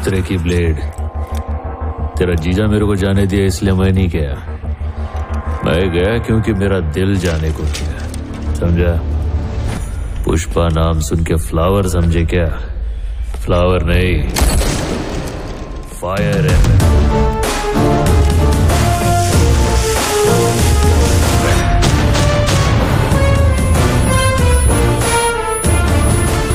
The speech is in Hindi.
दूसरे की ब्लेड। तेरा जीजा मेरे को जाने दिया इसलिए मैं नहीं गया। मैं गया क्योंकि मेरा दिल जाने को किया, समझा? पुष्पा नाम सुन के फ्लावर समझे क्या? फ्लावर नहीं, फायर है।